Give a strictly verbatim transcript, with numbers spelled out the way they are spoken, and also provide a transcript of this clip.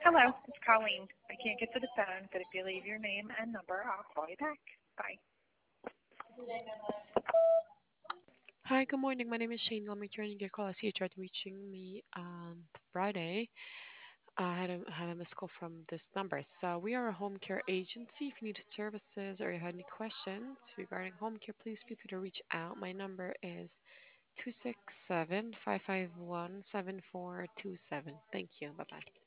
Hello, it's Colleen. I can't get to the phone, but if you leave your name and number, I'll call you back. Bye. Hi, good morning. My name is Shane. I'm returning your call. I see you tried reaching me on Friday. I had a, had a missed call from this number. So we are a home care agency. If you needed services or you had any questions regarding home care, please feel free to reach out. My number is two six seven, five five one, seven four two seven. Thank you. Bye-bye.